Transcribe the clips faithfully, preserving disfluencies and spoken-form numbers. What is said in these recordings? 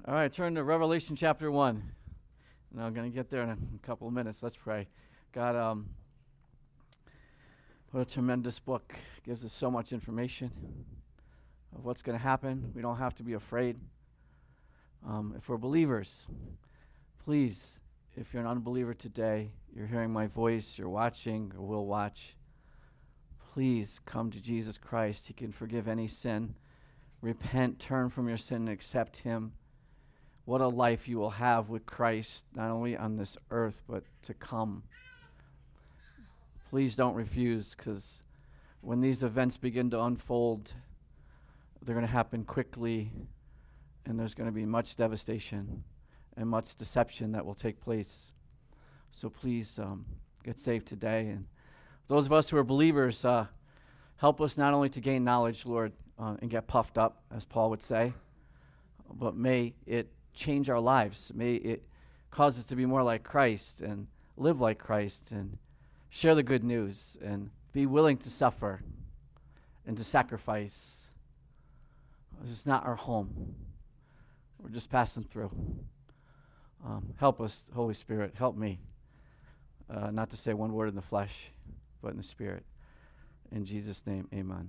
All right, turn to Revelation chapter one. Now I'm going to get there in a couple of minutes. Let's pray. God, um, what a tremendous book. It gives us so much information of what's going to happen. We don't have to be afraid. Um, if we're believers, please, if you're an unbeliever today, you're hearing my voice, you're watching or will watch, please come to Jesus Christ. He can forgive any sin. Repent, turn from your sin, and accept him. What a life you will have with Christ, not only on this earth, but to come. Please don't refuse, because when these events begin to unfold, they're going to happen quickly, and there's going to be much devastation and much deception that will take place. So please um, get saved today. And those of us who are believers, uh, help us not only to gain knowledge, Lord, uh, and get puffed up, as Paul would say, but may it change our lives. May it cause us to be more like Christ and live like Christ and share the good news and be willing to suffer and to sacrifice. This is not our home. We're just passing through. Um, help us, Holy Spirit. Help me uh, not to say one word in the flesh, but in the Spirit. In Jesus' name, amen.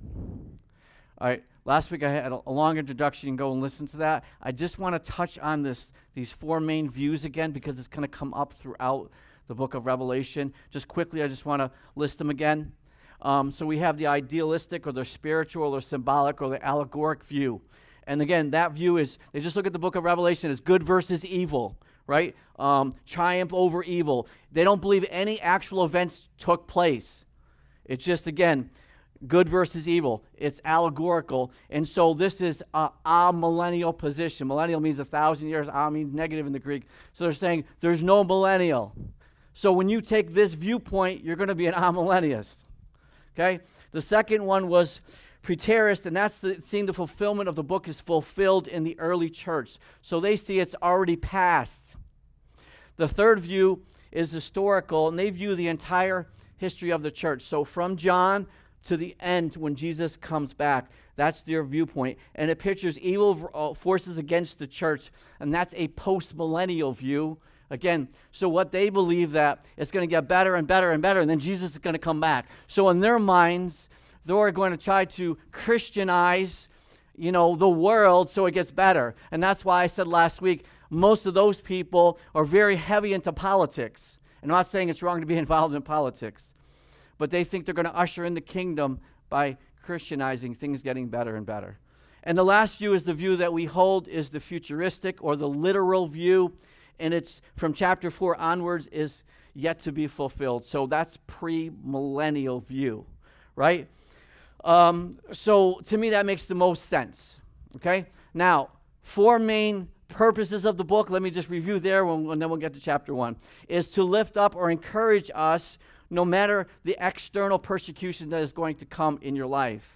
All right, last week I had a, a long introduction. You can go and listen to that. I just want to touch on this these four main views again because it's going to come up throughout the book of Revelation. Just quickly, I just want to list them again. Um, so we have the idealistic or the spiritual or symbolic or the allegoric view. And again, that view is, they just look at the book of Revelation as good versus evil, right? Um, triumph over evil. They don't believe any actual events took place. It's just, again, good versus evil. It's allegorical. And so this is a, a millennial position. Millennial means a thousand years. A means negative in the Greek. So they're saying there's no millennial. So when you take this viewpoint, you're going to be an amillennialist. Okay? The second one was preterist, and that's the, seeing the fulfillment of the book is fulfilled in the early church. So they see it's already passed. The third view is historical, and they view the entire history of the church. So from John to the end when Jesus comes back. That's their viewpoint. And it pictures evil forces against the church, and that's a post-millennial view. Again, so what they believe that it's going to get better and better and better, and then Jesus is going to come back. So in their minds, they're going to try to Christianize, you know, the world so it gets better. And that's why I said last week, most of those people are very heavy into politics. And I'm not saying it's wrong to be involved in politics, but they think they're going to usher in the kingdom by Christianizing, things getting better and better. And the last view is the view that we hold is the futuristic or the literal view, and it's from chapter four onwards is yet to be fulfilled. So that's pre-millennial view, right? Um, so to me that makes the most sense, okay? Now, four main purposes of the book, let me just review there when, and then we'll get to chapter one, is to lift up or encourage us no matter the external persecution that is going to come in your life.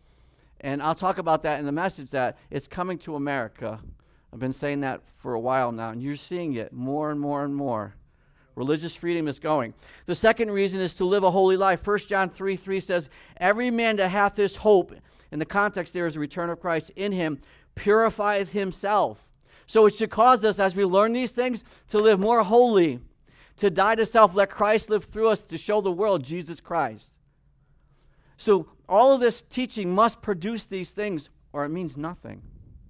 And I'll talk about that in the message that it's coming to America. I've been saying that for a while now, and you're seeing it more and more and more. Religious freedom is going. The second reason is to live a holy life. First John three three says, every man that hath this hope, in the context there is the return of Christ, in him purifieth himself. So it should cause us, as we learn these things, to live more holy, to die to self, let Christ live through us to show the world Jesus Christ. So all of this teaching must produce these things, or it means nothing.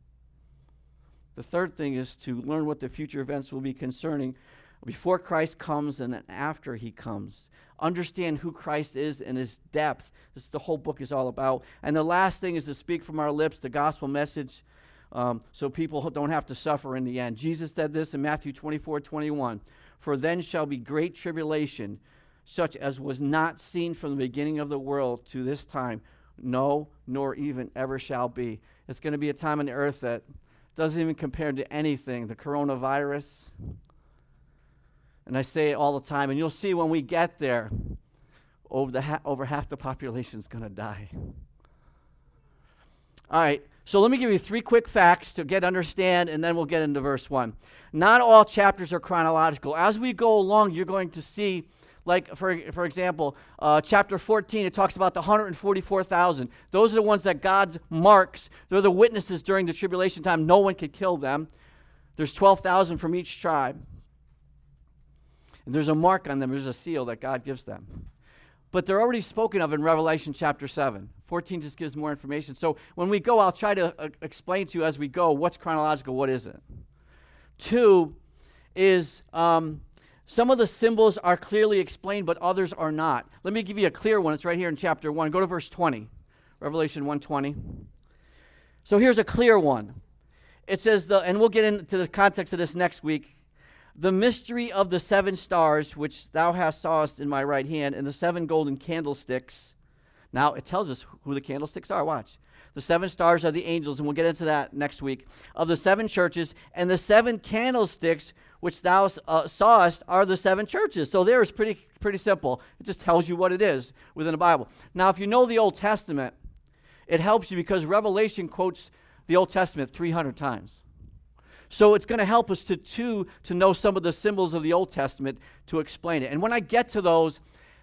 The third thing is to learn what the future events will be concerning before Christ comes and then after he comes. Understand who Christ is and his depth. This is the whole book is all about. And the last thing is to speak from our lips the gospel message um, so people don't have to suffer in the end. Jesus said this in Matthew twenty-four twenty-one. For then shall be great tribulation, such as was not seen from the beginning of the world to this time, no, nor even ever shall be. It's going to be a time on the earth that doesn't even compare to anything, the coronavirus. And I say it all the time, and you'll see when we get there, over, the ha- over half the population is going to die. All right, so let me give you three quick facts to get understand, and then we'll get into verse one. Not all chapters are chronological. As we go along, you're going to see, like, for, for example, uh, chapter fourteen, it talks about the one hundred forty-four thousand. Those are the ones that God marks. They're the witnesses during the tribulation time. No one could kill them. There's twelve thousand from each tribe. And there's a mark on them. There's a seal that God gives them. But they're already spoken of in Revelation chapter seven. fourteen just gives more information. So when we go, I'll try to uh, explain to you as we go what's chronological, what isn't. Two is um, some of the symbols are clearly explained, but others are not. Let me give you a clear one. It's right here in chapter one. Go to verse twenty. Revelation one twenty. So here's a clear one. It says, the, and we'll get into the context of this next week, the mystery of the seven stars, which thou hast sawest in my right hand, and the seven golden candlesticks. Now, it tells us who the candlesticks are. Watch. The seven stars are the angels, and we'll get into that next week. Of the seven churches, and the seven candlesticks, which thou uh, sawest, are the seven churches. So there is pretty, pretty simple. It just tells you what it is within the Bible. Now, if you know the Old Testament, it helps you because Revelation quotes the Old Testament three hundred times. So it's going to help us to, to, to know some of the symbols of the Old Testament to explain it. And when I get to those,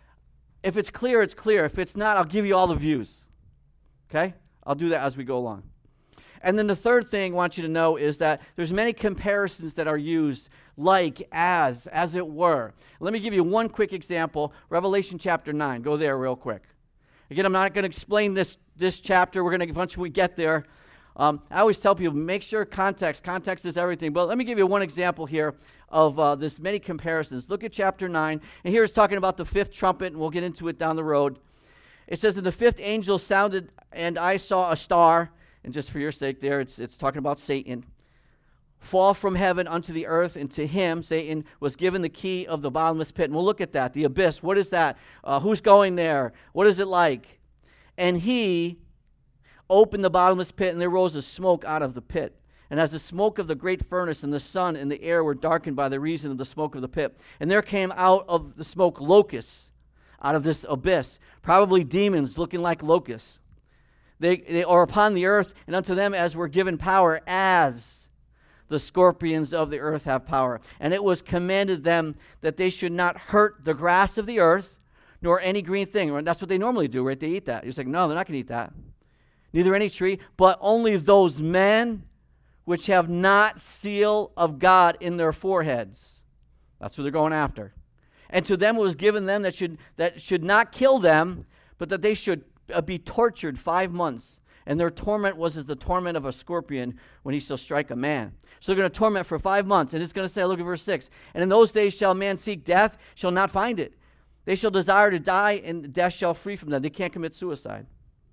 if it's clear, it's clear. If it's not, I'll give you all the views. Okay? I'll do that as we go along. And then the third thing I want you to know is that there's many comparisons that are used, like, as, as it were. Let me give you one quick example. Revelation chapter nine. Go there real quick. Again, I'm not going to explain this, this chapter. We're going to, once we get there, Um, I always tell people, make sure context. Context is everything. But let me give you one example here of uh, this many comparisons. Look at chapter nine. And here it's talking about the fifth trumpet, and we'll get into it down the road. It says, and the fifth angel sounded, and I saw a star. And just for your sake there, it's, it's talking about Satan. Fall from heaven unto the earth, and to him, Satan, was given the key of the bottomless pit. And we'll look at that. The abyss. What is that? Uh, who's going there? What is it like? And he opened the bottomless pit, and there rose a smoke out of the pit. And as the smoke of the great furnace and the sun and the air were darkened by the reason of the smoke of the pit. And there came out of the smoke locusts out of this abyss, probably demons looking like locusts. They, they are upon the earth, and unto them as were given power, as the scorpions of the earth have power. And it was commanded them that they should not hurt the grass of the earth, nor any green thing. That's what they normally do, right? They eat that. You're like, no, they're not going to eat that. Neither any tree, but only those men which have not seal of God in their foreheads. That's what they're going after. And to them it was given them that should that should not kill them, but that they should uh, be tortured five months. And their torment was as the torment of a scorpion when he shall strike a man. So they're going to torment for five months. And it's going to say, look at verse six. And in those days shall man seek death, shall not find it. They shall desire to die, and death shall free from them. They can't commit suicide.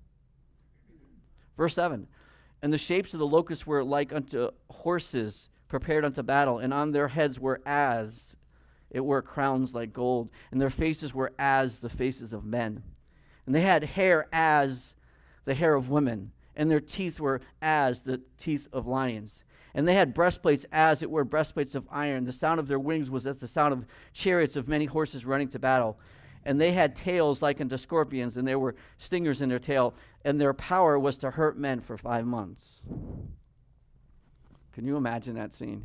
Verse seven, and the shapes of the locusts were like unto horses prepared unto battle, and on their heads were as it were crowns like gold, and their faces were as the faces of men. And they had hair as the hair of women, and their teeth were as the teeth of lions. And they had breastplates as it were breastplates of iron. The sound of their wings was as the sound of chariots of many horses running to battle. And they had tails like unto scorpions, and there were stingers in their tail, and their power was to hurt men for five months. Can you imagine that scene?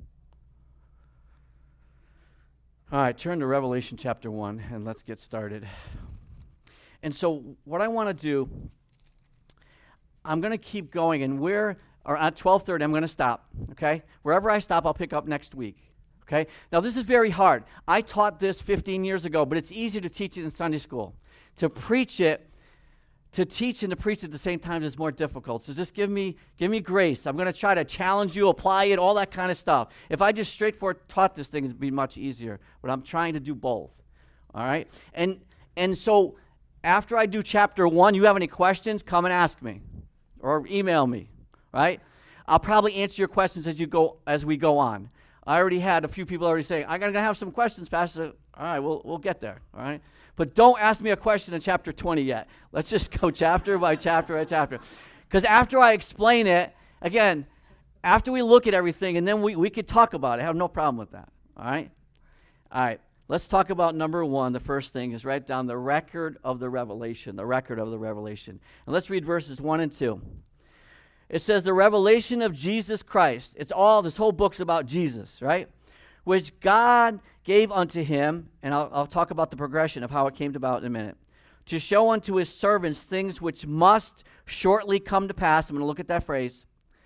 All right, turn to Revelation chapter one, and let's get started. And so what I want to do, I'm going to keep going, and we're or at twelve thirty, I'm going to stop, okay? Wherever I stop, I'll pick up next week. Okay? Now, this is very hard. I taught this fifteen years ago, but it's easier to teach it in Sunday school. To preach it, to teach and to preach at the same time is more difficult. So just give me give me grace. I'm going to try to challenge you, apply it, all that kind of stuff. If I just straightforward taught this thing, it would be much easier. But I'm trying to do both. All right? And and so after I do chapter one, you have any questions, come and ask me. Or email me. Right? I'll probably answer your questions as you go as we go on. I already had a few people already saying, I'm going to have some questions, Pastor. All right, we'll, we'll get there, all right? But don't ask me a question in chapter twenty yet. Let's just go chapter by chapter by chapter. Because after I explain it, again, after we look at everything, and then we, we could talk about it. I have no problem with that, all right? All right, let's talk about number one. The first thing is write down the record of the revelation, the record of the revelation. And let's read verses one and two. It says the revelation of Jesus Christ. It's all, this whole book's about Jesus, right? Which God gave unto him, and I'll, I'll talk about the progression of how it came about in a minute, to show unto his servants things which must shortly come to pass. I'm going to look at that phrase.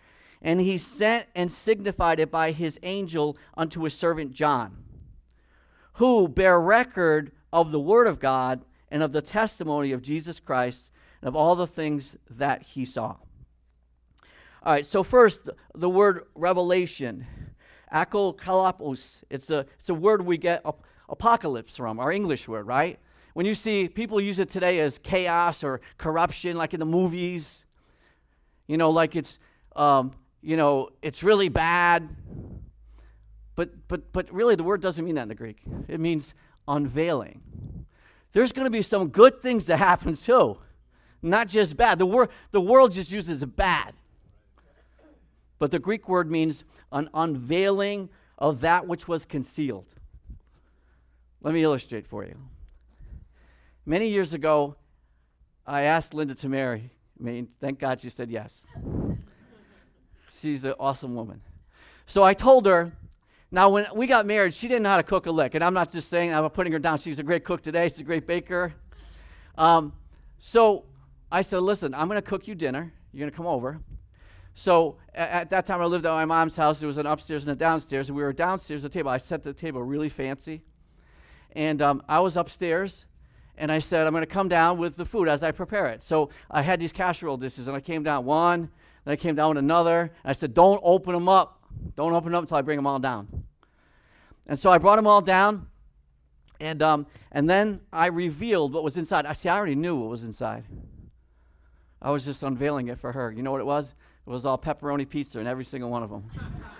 And he sent and signified it by his angel unto his servant John, who bear record of the word of God and of the testimony of Jesus Christ and of all the things that he saw. All right, so first, the word revelation, apokalipos. It's a, it's a word we get ap- apocalypse from, our English word, right? When you see people use it today as chaos or corruption, like in the movies, you know, like it's, um, you know, it's really bad. But but but really, the word doesn't mean that in the Greek. It means unveiling. There's going to be some good things that happen too, not just bad. The word the world just uses bad. But the Greek word means an unveiling of that which was concealed. Let me illustrate for you. Many years ago, I asked Linda to marry me. Thank God she said yes. She's an awesome woman. So I told her, now when we got married, she didn't know how to cook a lick. And I'm not just saying, I'm putting her down. She's a great cook today. She's a great baker. Um, so I said, listen, I'm going to cook you dinner. You're going to come over. So at, at that time, I lived at my mom's house. There was an upstairs and a downstairs. And we were downstairs at the table. I set the table really fancy. And um, I was upstairs. And I said, I'm going to come down with the food as I prepare it. So I had these casserole dishes. And I came down one. Then I came down with another. And I said, don't open them up. Don't open them up until I bring them all down. And so I brought them all down. And um, and then I revealed what was inside. I see, I already knew what was inside. I was just unveiling it for her. You know what it was? It was all pepperoni pizza in every single one of them.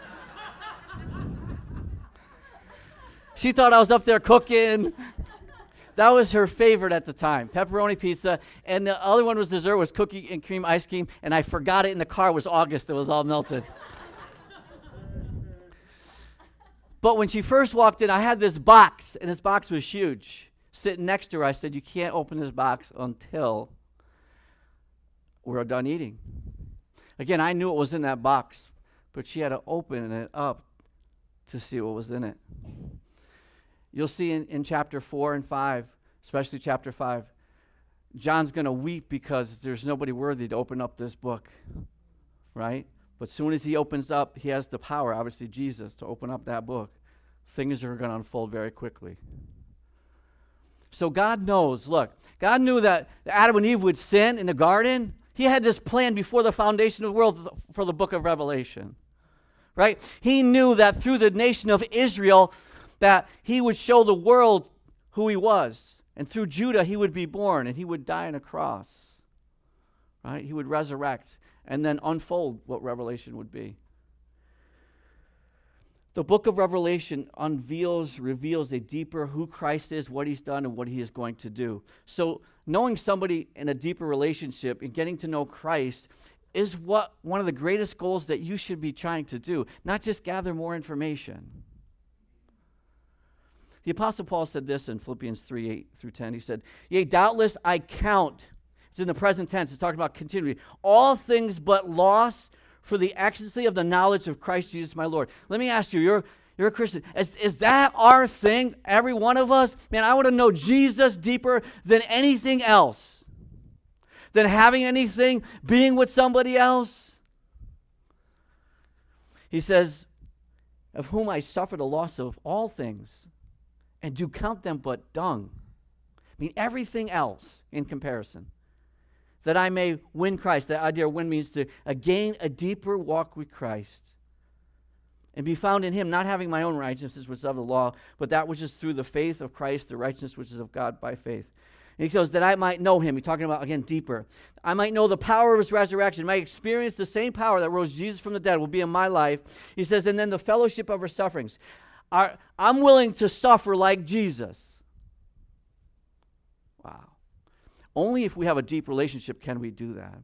She thought I was up there cooking. That was her favorite at the time, pepperoni pizza. And the other one was dessert, was cookie and cream ice cream. And I forgot it in the car. It was August. It was all melted. But when she first walked in, I had this box, and this box was huge. Sitting next to her, I said, you can't open this box until we're done eating. Again, I knew what was in that box, but she had to open it up to see what was in it. You'll see in, in chapter four and five, especially chapter five, John's going to weep because there's nobody worthy to open up this book, right? But as soon as he opens up, he has the power, obviously Jesus, to open up that book. Things are going to unfold very quickly. So God knows, look, God knew that Adam and Eve would sin in the garden. He had this plan before the foundation of the world for the book of Revelation, right? He knew that through the nation of Israel, that he would show the world who he was. And through Judah, he would be born, and he would die on a cross, right? He would resurrect and then unfold what Revelation would be. The book of Revelation unveils, reveals a deeper who Christ is, what he's done, and what he is going to do. So knowing somebody in a deeper relationship and getting to know Christ is what one of the greatest goals that you should be trying to do, not just gather more information. The Apostle Paul said this in Philippians three, eight through ten. He said, yea, doubtless I count, it's in the present tense, it's talking about continuity, all things but loss for the excellency of the knowledge of Christ Jesus my Lord. Let me ask you, you're, you're a Christian. Is, is that our thing, every one of us? Man, I want to know Jesus deeper than anything else, than having anything, being with somebody else. He says, of whom I suffer the loss of all things, and do count them but dung. I mean, everything else in comparison. That I may win Christ. That idea of win means to uh, gain a deeper walk with Christ. And be found in him, not having my own righteousness, which is of the law, but that which is through the faith of Christ, the righteousness which is of God by faith. And he says, that I might know him. He's talking about, again, deeper. I might know the power of his resurrection. Might experience the same power that rose Jesus from the dead will be in my life. He says, and then the fellowship of our sufferings. Our, I'm willing to suffer like Jesus. Wow. Only if we have a deep relationship can we do that.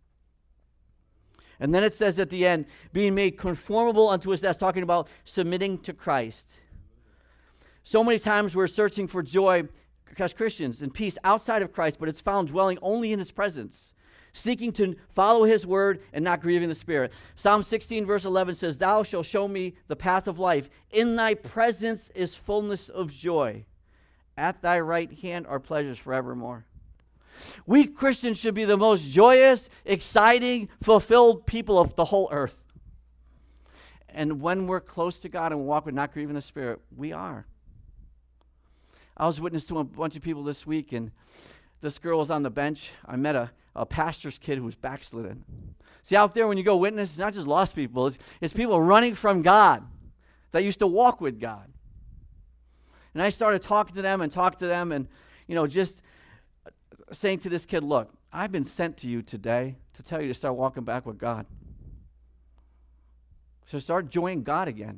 And then it says at the end, being made conformable unto his death, talking about submitting to Christ. So many times we're searching for joy as Christians and peace outside of Christ, but it's found dwelling only in his presence, seeking to follow his word and not grieving the Spirit. Psalm sixteen verse eleven says, thou shalt show me the path of life. In thy presence is fullness of joy. At thy right hand are pleasures forevermore. We Christians should be the most joyous, exciting, fulfilled people of the whole earth. And when we're close to God and walk with not grieving the Spirit, we are. I was witness to a bunch of people this week, and this girl was on the bench. I met a, a pastor's kid who was backslidden. See, out there when you go witness, it's not just lost people. It's, it's people running from God that used to walk with God. And I started talking to them and talking to them and, you know, just saying to this kid, look, I've been sent to you today to tell you to start walking back with God. So start enjoying God again.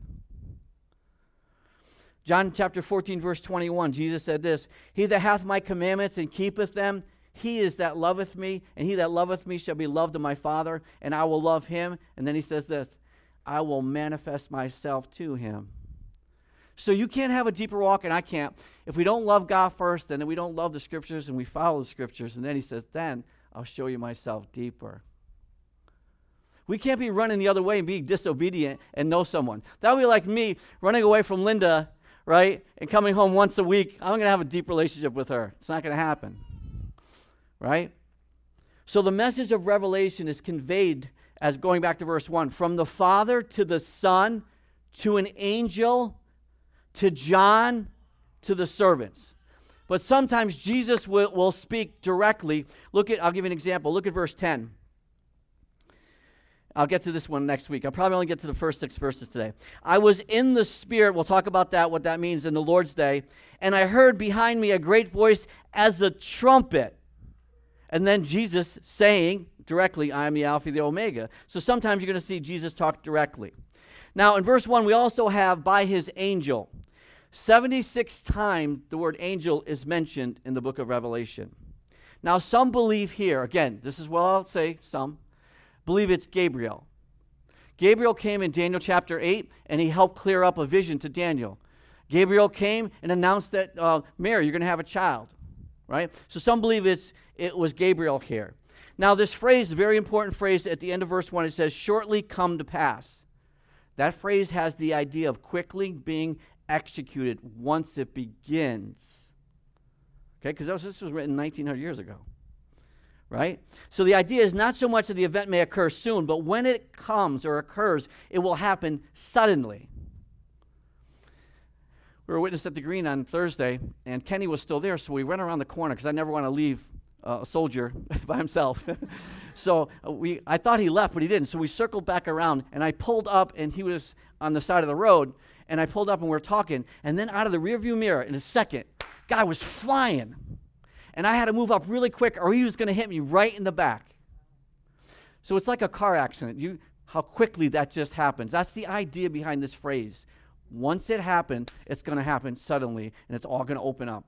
John chapter fourteen, verse twenty-one, Jesus said this, he that hath my commandments and keepeth them, he is that loveth me, and he that loveth me shall be loved of my Father, and I will love him. And then he says this, I will manifest myself to him. So you can't have a deeper walk, and I can't, if we don't love God first, and then we don't love the Scriptures, and we follow the Scriptures. And then he says, then I'll show you myself deeper. We can't be running the other way and being disobedient and know someone. That would be like me running away from Linda, right, and coming home once a week. I'm going to have a deep relationship with her. It's not going to happen, right? So the message of Revelation is conveyed as, going back to verse one, from the Father to the Son, to an angel, to John, to the servants. But sometimes Jesus will, will speak directly. Look at, I'll give you an example. Look at verse ten. I'll get to this one next week. I'll probably only get to the first six verses today. I was in the Spirit. We'll talk about that, what that means in the Lord's Day. And I heard behind me a great voice as a trumpet. And then Jesus saying directly, I am the Alpha, the Omega. So sometimes you're going to see Jesus talk directly. Now in verse one, we also have by his angel. seventy-six times the word angel is mentioned in the book of Revelation. Now some believe here, again, this is what I'll say, some, believe it's Gabriel. Gabriel came in Daniel chapter eight, and he helped clear up a vision to Daniel. Gabriel came and announced that, uh, Mary, you're going to have a child, right? So some believe it's it was Gabriel here. Now this phrase, a very important phrase at the end of verse one, it says, shortly come to pass. That phrase has the idea of quickly being executed once it begins. Okay, because this was written nineteen hundred years ago. Right? So the idea is not so much that the event may occur soon, but when it comes or occurs, it will happen suddenly. We were witness at the Green on Thursday, and Kenny was still there, so we went around the corner because I never want to leave uh, a soldier by himself. so uh, we, I thought he left, but he didn't. So we circled back around, and I pulled up, and he was on the side of the road, and I pulled up, and we were talking, and then out of the rearview mirror, in a second, guy was flying. And I had to move up really quick or he was going to hit me right in the back. So it's like a car accident. You, how quickly that just happens. That's the idea behind this phrase. Once it happened, it's going to happen suddenly, and it's all going to open up.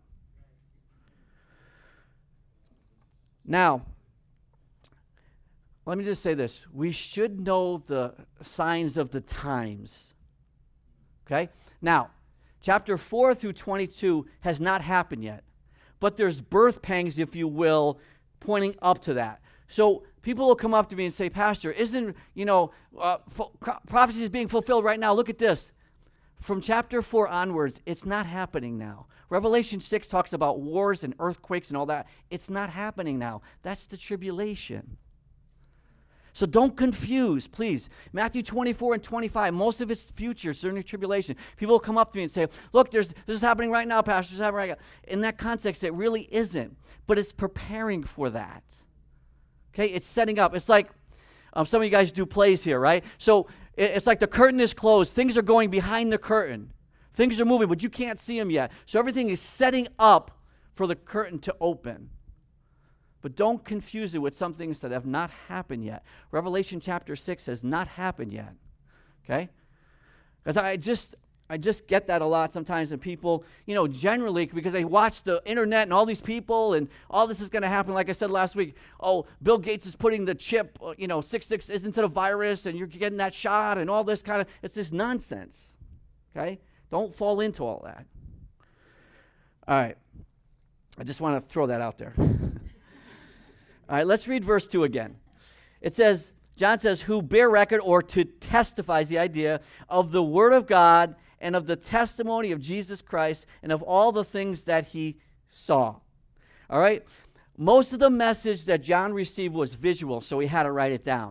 Now, let me just say this. We should know the signs of the times. Okay? Now, chapter four through twenty-two has not happened yet. But there's birth pangs, if you will, pointing up to that. So people will come up to me and say, Pastor, isn't, you know, uh, fo- prophecy is being fulfilled right now. Look at this. From chapter four onwards, it's not happening now. Revelation six talks about wars and earthquakes and all that. It's not happening now. That's the tribulation. So don't confuse, please. Matthew twenty-four and twenty-five, most of it's future, during the tribulation. People will come up to me and say, look, there's, this is happening right now, Pastor. This is happening right now. In that context, it really isn't. But it's preparing for that. Okay, it's setting up. It's like, um, some of you guys do plays here, right? So it, it's like the curtain is closed. Things are going behind the curtain. Things are moving, but you can't see them yet. So everything is setting up for the curtain to open. But don't confuse it with some things that have not happened yet. Revelation chapter six has not happened yet. Okay? Because I just I just get that a lot sometimes in people, you know, generally because they watch the internet and all these people and all this is going to happen. Like I said last week, oh, Bill Gates is putting the chip, you know, six six is into the virus and you're getting that shot and all this kind of, it's this nonsense. Okay? Don't fall into all that. All right. I just want to throw that out there. All right, let's read verse two again. It says, John says, who bear record, or to testify is the idea, of the word of God and of the testimony of Jesus Christ and of all the things that he saw. All right? Most of the message that John received was visual, so he had to write it down.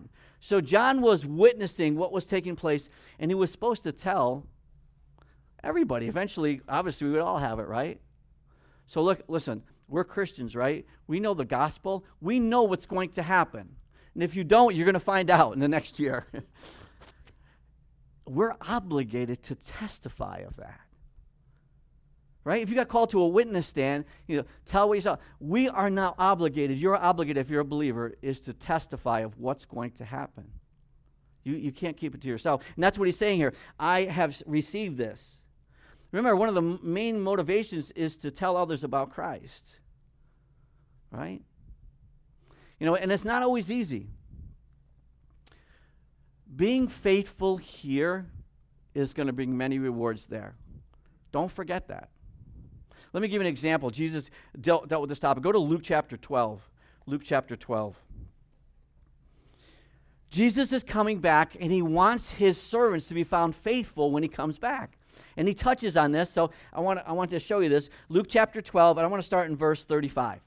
So John was witnessing what was taking place, and he was supposed to tell everybody. Eventually, obviously, we would all have it, right? So look, listen, we're Christians, right? We know the gospel. We know what's going to happen. And if you don't, you're going to find out in the next year. We're obligated to testify of that. Right? If you got called to a witness stand, you know, tell what you saw. We are now obligated, you're obligated if you're a believer, is to testify of what's going to happen. You, you can't keep it to yourself. And that's what he's saying here. I have received this. Remember, one of the m- main motivations is to tell others about Christ. Right? You know, and it's not always easy. Being faithful here is going to bring many rewards there. Don't forget that. Let me give you an example. Jesus dealt, dealt with this topic. Go to Luke chapter twelve. Luke chapter twelve. Jesus is coming back, and he wants his servants to be found faithful when he comes back. And he touches on this, so I want I want to show you this. Luke chapter twelve, and I want to start in verse thirty-five.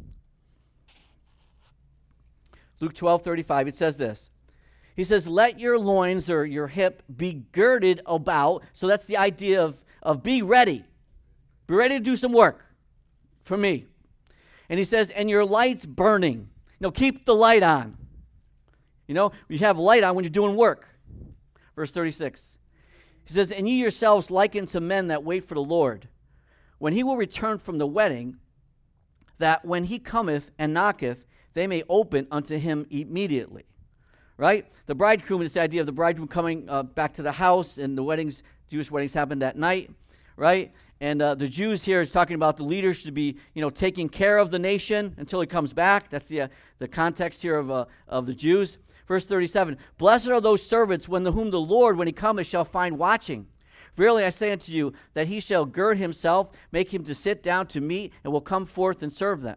Luke twelve, thirty-five, it says this. He says, let your loins or your hip be girded about. So that's the idea of, of be ready. Be ready to do some work for me. And he says, and your light's burning. You know, keep the light on. You know, you have light on when you're doing work. Verse thirty-six. He says, and ye yourselves liken to men that wait for the Lord, when he will return from the wedding, that when he cometh and knocketh, they may open unto him immediately. Right? The bridegroom is the idea of the bridegroom coming uh, back to the house, and the weddings, Jewish weddings happen that night, right? And uh, the Jews here is talking about the leaders should be, you know, taking care of the nation until he comes back. That's the uh, the context here of uh, of the Jews. Verse thirty-seven, blessed are those servants when the whom the Lord, when he cometh, shall find watching. Verily I say unto you, that he shall gird himself, make him to sit down to meat, and will come forth and serve them.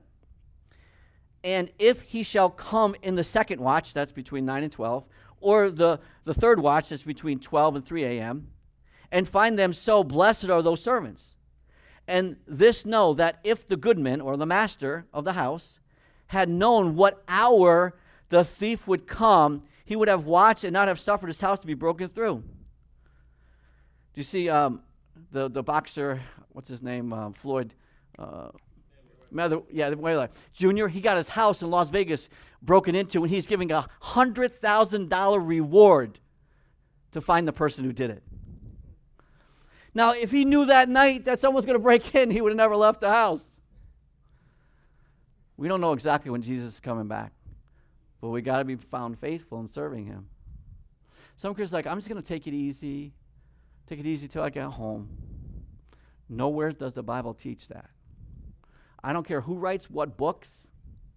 And if he shall come in the second watch, that's between nine and twelve, or the, the third watch, that's between twelve and three a.m., and find them so, blessed are those servants. And this know, that if the goodman, or the master of the house, had known what hour the thief would come, he would have watched and not have suffered his house to be broken through. Do you see um, the, the boxer, what's his name, um, Floyd, uh, Mayweather, yeah, Mayweather Junior, he got his house in Las Vegas broken into, and he's giving a one hundred thousand dollars reward to find the person who did it. Now, if he knew that night that someone was going to break in, he would have never left the house. We don't know exactly when Jesus is coming back, but we got to be found faithful in serving him. Some Christians are like, I'm just going to take it easy, take it easy till I get home. Nowhere does the Bible teach that. I don't care who writes what books.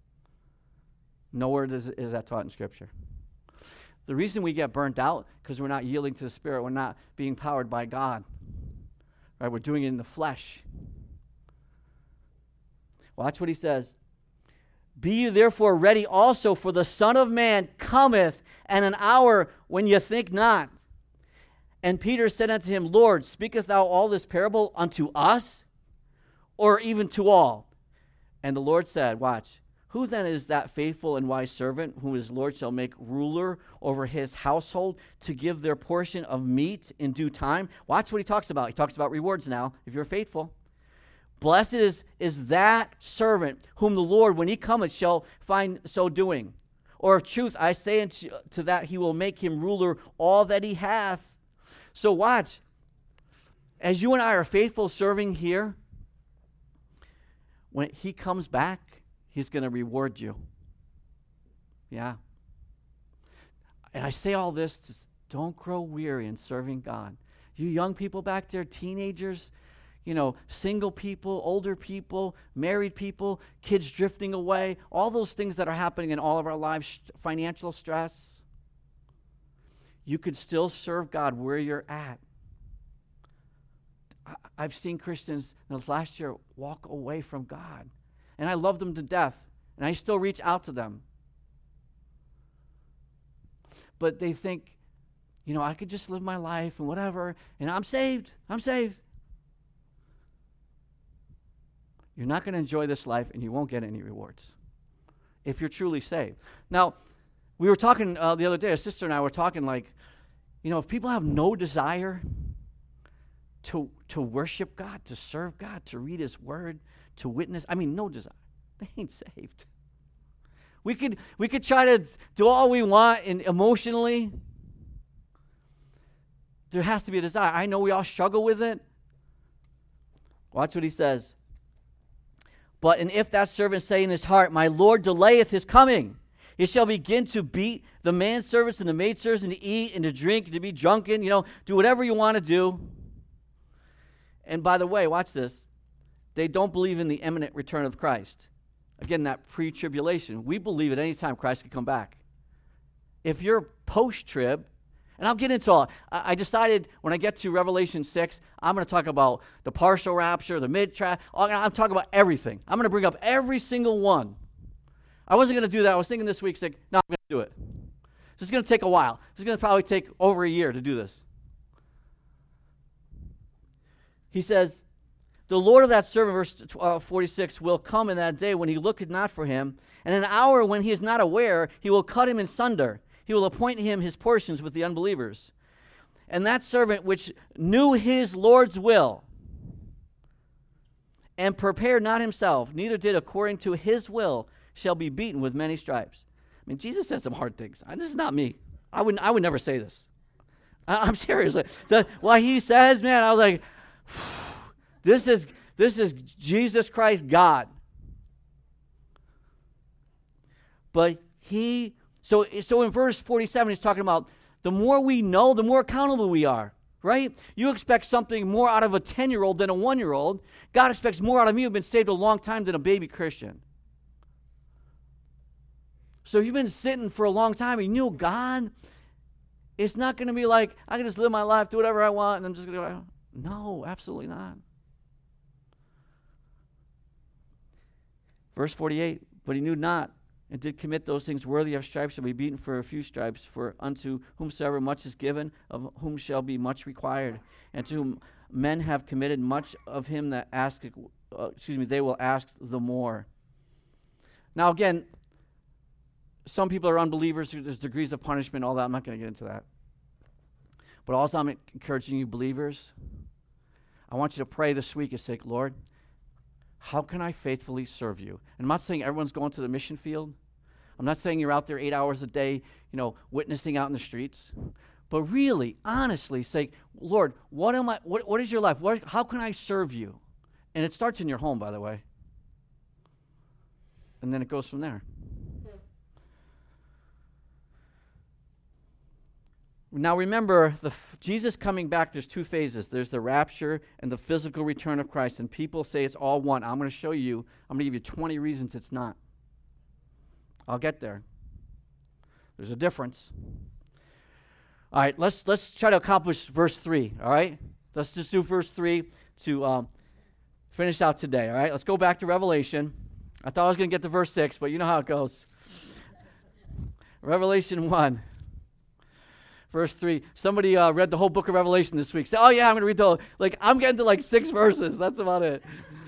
Nowhere does, is that taught in Scripture. The reason we get burnt out, because we're not yielding to the Spirit. We're not being powered by God. Right? We're doing it in the flesh. Watch what he says. Be you therefore ready also, for the Son of Man cometh at an hour when you think not. And Peter said unto him, Lord, speakest thou all this parable unto us, or even to all? And the Lord said, watch, who then is that faithful and wise servant whom his Lord shall make ruler over his household to give their portion of meat in due time? Watch what he talks about. He talks about rewards now, if you're faithful. Blessed is, is that servant whom the Lord, when he cometh, shall find so doing. Or of truth, I say unto to that he will make him ruler all that he hath. So watch, as you and I are faithful serving here, when he comes back, he's going to reward you. Yeah. And I say all this, to, don't grow weary in serving God. You young people back there, teenagers, you know, single people, older people, married people, kids drifting away, all those things that are happening in all of our lives, financial stress. You could still serve God where you're at. I've seen Christians in this last year walk away from God. And I love them to death. And I still reach out to them. But they think, you know, I could just live my life and whatever, and I'm saved. I'm saved. You're not going to enjoy this life, and you won't get any rewards if you're truly saved. Now, We were talking uh, the other day, a sister and I were talking like, you know, if people have no desire to to worship God, to serve God, to read His Word, to witness, I mean, no desire, they ain't saved. We could we could try to do all we want and emotionally. There has to be a desire. I know we all struggle with it. Watch what he says. But and if that servant say in his heart, my Lord delayeth his coming, he shall begin to beat the manservants and the maidservants and to eat and to drink and to be drunken, you know, do whatever you want to do. And by the way, watch this. They don't believe in the imminent return of Christ. Again, that pre-tribulation. We believe at any time Christ could come back. If you're post-trib, and I'll get into all, I, I decided when I get to Revelation six, I'm going to talk about the partial rapture, the mid-trib. I'm talking about everything. I'm going to bring up every single one. I wasn't going to do that. I was thinking this week, like, no, I'm going to do it. This is going to take a while. This is going to probably take over a year to do this. He says, the Lord of that servant, verse uh, forty-six, will come in that day when he looketh not for him, and an hour when he is not aware, he will cut him in sunder. He will appoint him his portions with the unbelievers. And that servant which knew his Lord's will, and prepared not himself, neither did according to his will, shall be beaten with many stripes. I mean, Jesus said some hard things. This is not me. I would I would never say this. I, I'm serious. Like, the, what he says, man, I was like, This is this is Jesus Christ, God. But he, so, so in verse forty-seven, he's talking about the more we know, the more accountable we are, right? You expect something more out of a ten-year-old than a one-year-old. God expects more out of you who've been saved a long time than a baby Christian. So if you've been sitting for a long time and you know God, it's not going to be like, I can just live my life, do whatever I want, and I'm just going to go, no, absolutely not. Verse forty-eight, but he knew not, and did commit those things worthy of stripes, shall be beaten for a few stripes. For unto whomsoever much is given, of whom shall be much required. And to whom men have committed much, of him that asketh, uh, excuse me, they will ask the more. Now again, some people are unbelievers. There's degrees of punishment, all that. I'm not going to get into that. But also I'm encouraging you believers, I want you to pray this week and say, Lord, how can I faithfully serve you? And I'm not saying everyone's going to the mission field. I'm not saying you're out there eight hours a day, you know, witnessing out in the streets. But really, honestly, say, Lord, what am I? What, what is your life? What, how can I serve you? And it starts in your home, by the way. And then it goes from there. Now remember, the f- Jesus coming back, there's two phases. There's the rapture and the physical return of Christ. And people say it's all one. I'm going to show you, I'm going to give you twenty reasons it's not. I'll get there. There's a difference. All right, let's let's try to accomplish verse three, all right? Let's just do verse three to um, finish out today, all right? Let's go back to Revelation. I thought I was going to get to verse six, but you know how it goes. Revelation one. Verse three. Somebody uh, read the whole book of Revelation this week. Say, oh yeah, I'm going to read the whole, like, I'm getting to like six verses. That's about it.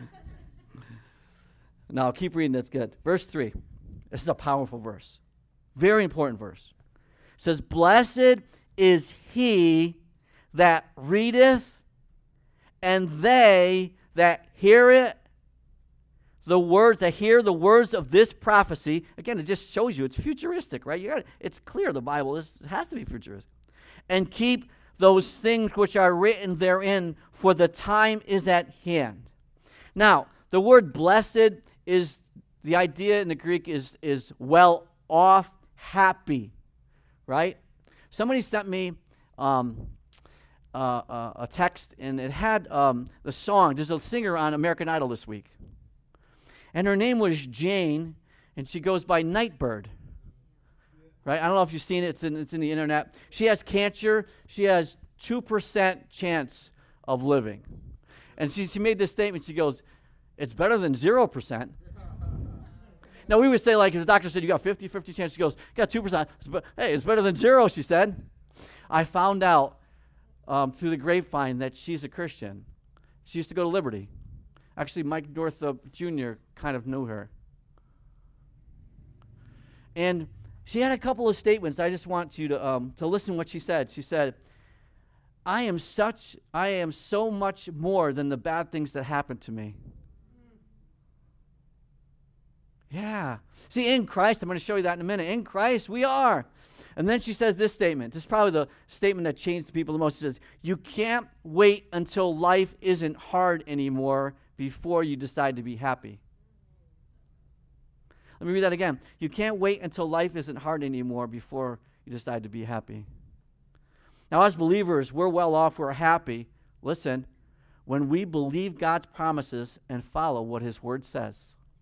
No, keep reading. That's good. Verse three. This is a powerful verse. Very important verse. It says, blessed is he that readeth, and they that hear it, the words, that hear the words of this prophecy. Again, it just shows you it's futuristic, right? You got it's clear the Bible is, it has to be futuristic. And keep those things which are written therein, for the time is at hand. Now, the word blessed is, the idea in the Greek is, is well off, happy, right? Somebody sent me um, uh, uh, a text, and it had um, the song. There's a singer on American Idol this week. And her name was Jane, and she goes by Nightbird. Right? I don't know if you've seen it. It's in, it's in the internet. She has cancer. She has two percent chance of living. And she, she made this statement. She goes, it's better than zero percent. Now, we would say, like, if the doctor said you got fifty fifty chance, she goes, you got two percent. But, hey, it's better than zero, she said. I found out um, through the grapevine that she's a Christian. She used to go to Liberty. Actually, Mike Northup Junior kind of knew her. And she had a couple of statements. I just want you to um, to listen to what she said. She said, I am such, I am so much more than the bad things that happened to me. Yeah. See, in Christ, I'm going to show you that in a minute. In Christ, we are. And then she says this statement. This is probably the statement that changed the people the most. She says, you can't wait until life isn't hard anymore before you decide to be happy. Let me read that again. You can't wait until life isn't hard anymore before you decide to be happy. Now, as believers, we're well off, we're happy. Listen, when we believe God's promises and follow what His Word says.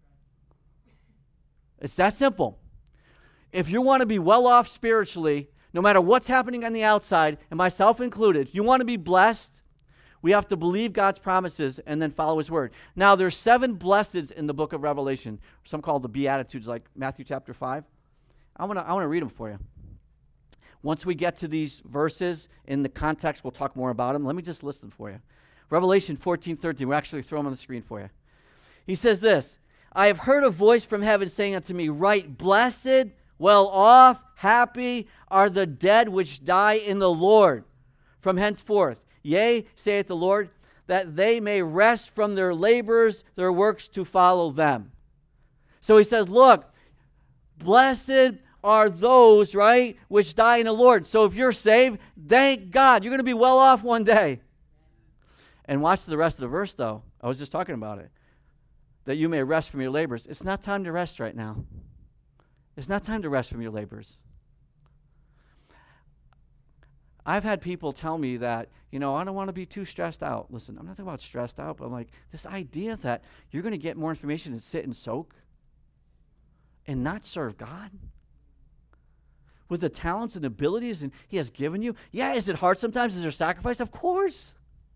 It's that simple. If you want to be well off spiritually, no matter what's happening on the outside, and myself included, you want to be blessed, we have to believe God's promises and then follow His Word. Now, there's seven blesseds in the book of Revelation, some called the Beatitudes, like Matthew chapter five. I want to I want to read them for you. Once we get to these verses in the context, we'll talk more about them. Let me just list them for you. Revelation fourteen thirteen. We'll actually throw them on the screen for you. He says this, I have heard a voice from heaven saying unto me, Right, blessed, well off, happy are the dead which die in the Lord from henceforth. Yea, saith the Lord, that they may rest from their labors, their works to follow them. So he says, look, blessed are those, right, which die in the Lord. So if you're saved, thank God. You're going to be well off one day. And watch the rest of the verse, though. I was just talking about it. That you may rest from your labors. It's not time to rest right now. It's not time to rest from your labors. I've had people tell me that, you know, I don't want to be too stressed out. Listen, I'm not talking about stressed out, but I'm like, this idea that you're going to get more information and sit and soak and not serve God with the talents and abilities and He has given you. Yeah, is it hard sometimes? Is there sacrifice? Of course.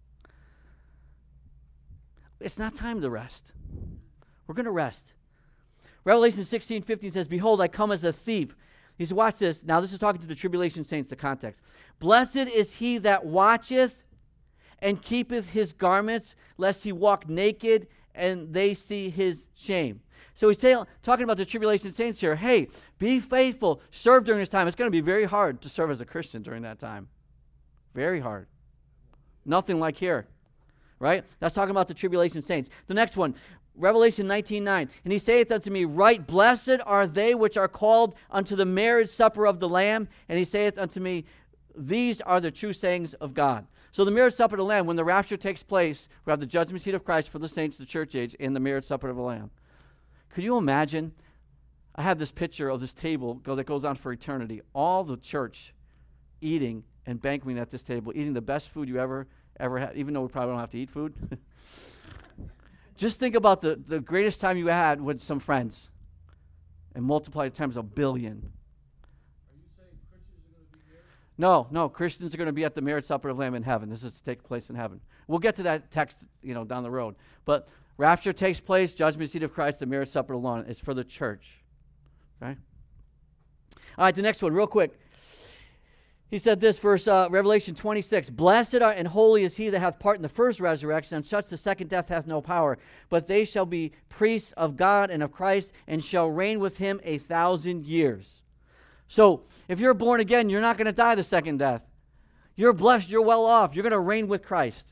It's not time to rest. We're going to rest. Revelation sixteen fifteen says, Behold, I come as a thief. He said, watch this. Now, this is talking to the tribulation saints, the context. Blessed is he that watcheth and keepeth his garments, lest he walk naked and they see his shame. So he's saying, talking about the tribulation saints here. Hey, be faithful. Serve during this time. It's going to be very hard to serve as a Christian during that time. Very hard. Nothing like here. Right? That's talking about the tribulation saints. The next one, Revelation nineteen nine. And he saith unto me, Right, blessed are they which are called unto the marriage supper of the Lamb. And he saith unto me, These are the true sayings of God. So the marriage supper of the Lamb, when the rapture takes place, we have the judgment seat of Christ for the saints, the church age, and the marriage supper of the Lamb. Could you imagine? I have this picture of this table go that goes on for eternity. All the church eating and banqueting at this table, eating the best food you ever ever had, even though we probably don't have to eat food. Just think about the, the greatest time you had with some friends and multiply it times a billion. Are you saying Christians are going to be married? No, no, Christians are going to be at the marriage supper of the Lamb in heaven. This is to take place in heaven. We'll get to that text, you know, down the road. But rapture takes place, judgment seat of Christ, the marriage supper of the Lamb. It's for the church. Okay? All right, the next one, real quick. He said this, verse uh, Revelation twenty-six, Blessed are and holy is he that hath part in the first resurrection, and such the second death hath no power. But they shall be priests of God and of Christ, and shall reign with him a thousand years. So, if you're born again, you're not going to die the second death. You're blessed, you're well off. You're going to reign with Christ.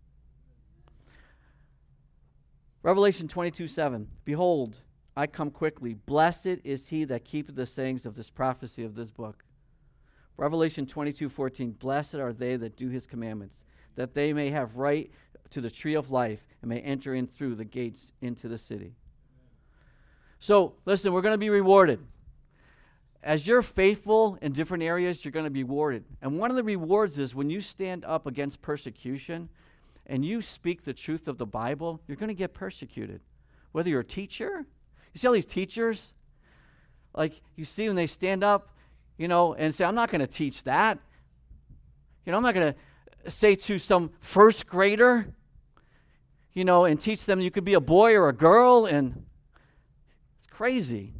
Revelation twenty-two seven, Behold, I come quickly. Blessed is he that keepeth the sayings of this prophecy of this book. Revelation twenty-two fourteen, Blessed are they that do his commandments, that they may have right to the tree of life and may enter in through the gates into the city. So, listen, we're going to be rewarded. As you're faithful in different areas, you're going to be rewarded. And one of the rewards is when you stand up against persecution and you speak the truth of the Bible, you're going to get persecuted. Whether you're a teacher, you see all these teachers, like you see when they stand up, you know, and say, I'm not going to teach that. You know, I'm not going to say to some first grader, you know, and teach them you could be a boy or a girl, and it's crazy.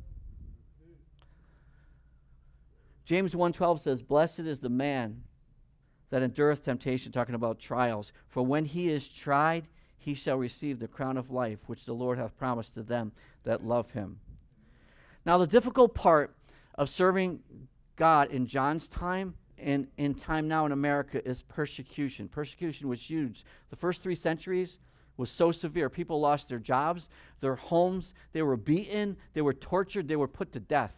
James one twelve says, Blessed is the man that endureth temptation, talking about trials. For when he is tried, he shall receive the crown of life, which the Lord hath promised to them that love him. Now, the difficult part of serving God in John's time and in time now in America is persecution. Persecution was huge. The first three centuries was so severe. People lost their jobs, their homes. They were beaten. They were tortured. They were put to death.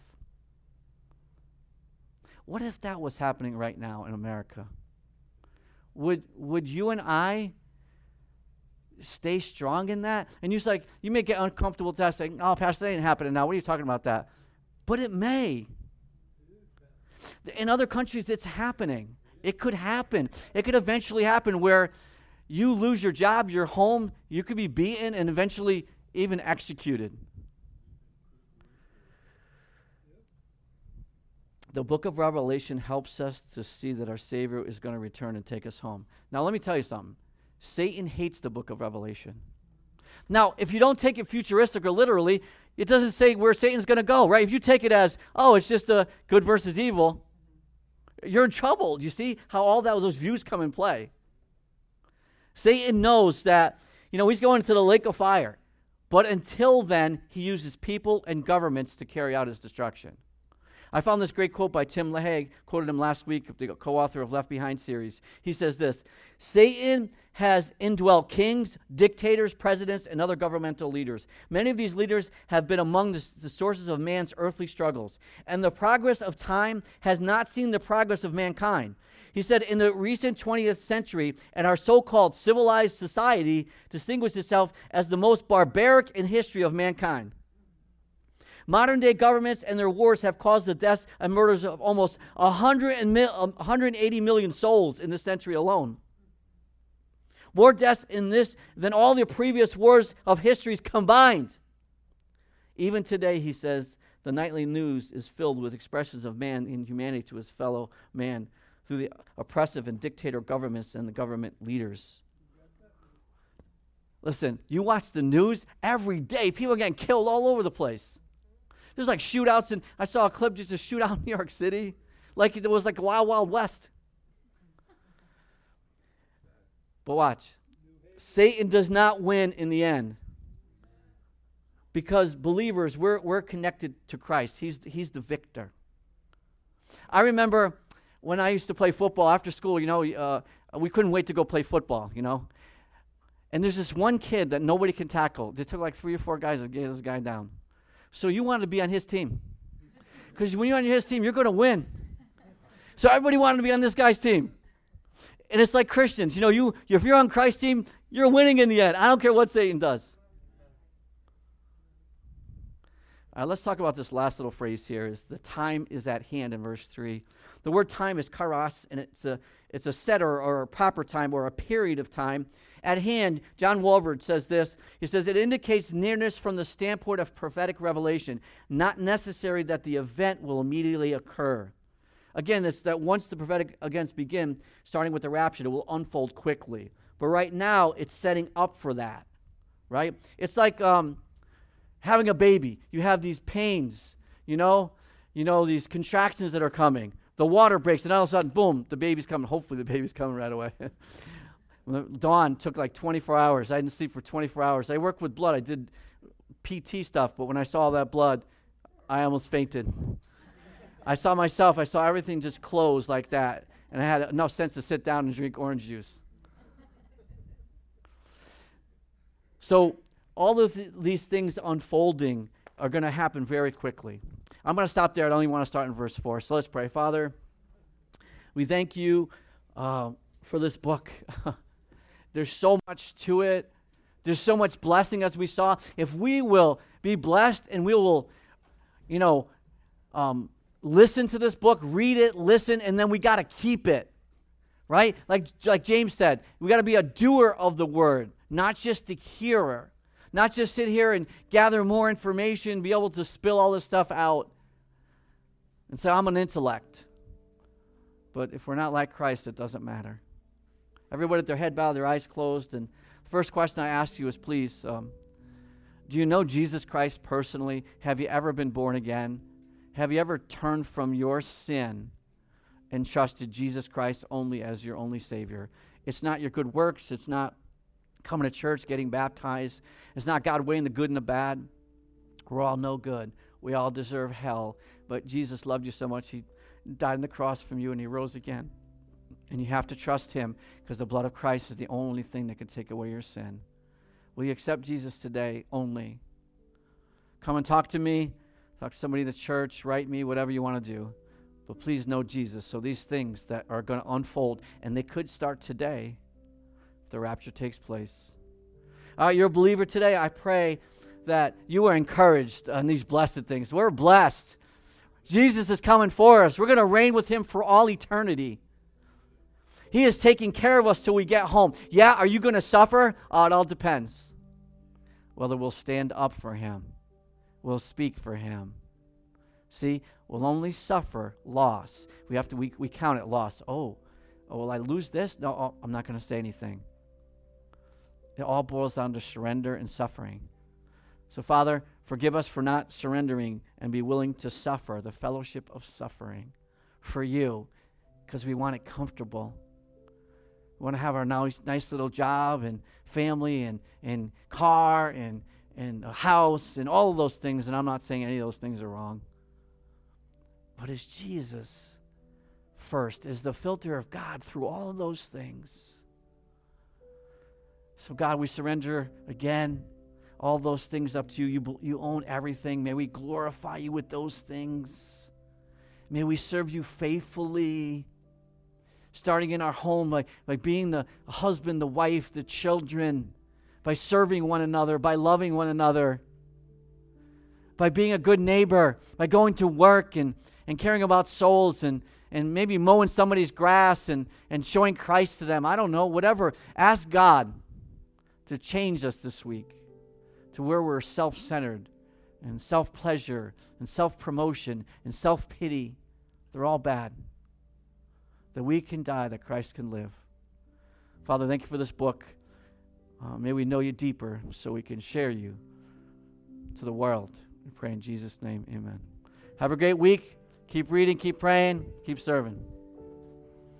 What if that was happening right now in America? Would would you and I stay strong in that? And you're like, you may get uncomfortable with that, saying, "Oh, Pastor, that ain't happening now. What are you talking about that?" But it may. In other countries, it's happening. It could happen. It could eventually happen where you lose your job, your home, you could be beaten and eventually even executed. The book of Revelation helps us to see that our Savior is going to return and take us home. Now, let me tell you something. Satan hates the book of Revelation. Now, if you don't take it futuristic or literally, it doesn't say where Satan's going to go, right? If you take it as, oh, it's just a good versus evil, you're in trouble. You see how all that those views come in play. Satan knows that, you know, he's going to the lake of fire. But until then, he uses people and governments to carry out his destruction. I found this great quote by Tim LaHaye, quoted him last week, the co-author of Left Behind series. He says this, Satan has indwelt kings, dictators, presidents, and other governmental leaders. Many of these leaders have been among the, the sources of man's earthly struggles, and the progress of time has not seen the progress of mankind. He said, in the recent twentieth century, and our so-called civilized society distinguished itself as the most barbaric in history of mankind. Modern-day governments and their wars have caused the deaths and murders of almost one hundred eighty million souls in this century alone. More deaths in this than all the previous wars of histories combined. Even today, he says, the nightly news is filled with expressions of man inhumanity to his fellow man through the oppressive and dictator governments and the government leaders. Listen, you watch the news every day, people are getting killed all over the place. There's like shootouts, and I saw a clip just a shootout in New York City. Like it was like a wild, wild west. But watch. Satan does not win in the end. Because believers, we're, we're connected to Christ. He's, he's the victor. I remember when I used to play football after school, you know, uh, we couldn't wait to go play football, you know. And there's this one kid that nobody can tackle. It took like three or four guys to get this guy down. So you wanted to be on his team. Because when you're on his team, you're going to win. So everybody wanted to be on this guy's team. And it's like Christians. You know, you if you're on Christ's team, you're winning in the end. I don't care what Satan does. All right, let's talk about this last little phrase here. Is the time is at hand in verse three. The word time is kairos, and it's a it's a set or, or a proper time or a period of time. At hand, John Walvoord says this. He says, it indicates nearness from the standpoint of prophetic revelation, not necessary that the event will immediately occur. Again, it's that once the prophetic events begin, starting with the rapture, it will unfold quickly. But right now, it's setting up for that, right? It's like um, having a baby. You have these pains, you know, you know, these contractions that are coming. The water breaks, and all of a sudden, boom, the baby's coming. Hopefully the baby's coming right away. Dawn took like twenty-four hours. I didn't sleep for twenty-four hours. I worked with blood. I did P T stuff, but when I saw that blood, I almost fainted. I saw myself. I saw everything just close like that, and I had enough sense to sit down and drink orange juice. So all of th- these things unfolding are going to happen very quickly. I'm going to stop there. I only want to start in verse four. So let's pray. Father, we thank you uh, for this book. There's so much to it. There's so much blessing as we saw. If we will be blessed and we will, you know, um, listen to this book, read it, listen, and then we got to keep it, right? Like, like James said, we got to be a doer of the word, not just a hearer. Not just sit here and gather more information, be able to spill all this stuff out and say, I'm an intellect. But if we're not like Christ, it doesn't matter. Everybody with their head bowed, their eyes closed. And the first question I ask you is, please, um, do you know Jesus Christ personally? Have you ever been born again? Have you ever turned from your sin and trusted Jesus Christ only as your only Savior? It's not your good works. It's not coming to church, getting baptized. It's not God weighing the good and the bad. We're all no good. We all deserve hell, but Jesus loved you so much, he died on the cross from you and he rose again. And you have to trust him because the blood of Christ is the only thing that can take away your sin. Will you accept Jesus today only? Come and talk to me, talk to somebody in the church, write me, whatever you want to do. But please know Jesus. So these things that are going to unfold, and they could start today if the rapture takes place. Uh, you're a believer today. I pray that you are encouraged on these blessed things. We're blessed. Jesus is coming for us. We're going to reign with him for all eternity. He is taking care of us till we get home. Yeah, are you going to suffer? Uh, it all depends. Whether we'll stand up for him. We'll speak for him. See, we'll only suffer loss. We have to, we, we count it loss. Oh, oh, will I lose this? No, oh, I'm not going to say anything. It all boils down to surrender and suffering. So, Father, forgive us for not surrendering and be willing to suffer, the fellowship of suffering for you, because we want it comfortable. We want to have our nice, nice little job and family and, and car and, and a house and all of those things, and I'm not saying any of those things are wrong. But is Jesus first? Is the filter of God through all of those things? So, God, we surrender again all those things up to you. You, you own everything. May we glorify you with those things. May we serve you faithfully, starting in our home, by, by being the husband, the wife, the children, by serving one another, by loving one another, by being a good neighbor, by going to work and, and caring about souls and, and maybe mowing somebody's grass and, and showing Christ to them. I don't know, whatever. Ask God to change us this week to where we're self-centered and self-pleasure and self-promotion and self-pity. They're all bad. That we can die, that Christ can live. Father, thank you for this book. Uh, may we know you deeper so we can share you to the world. We pray in Jesus' name, amen. Have a great week. Keep reading, keep praying, keep serving.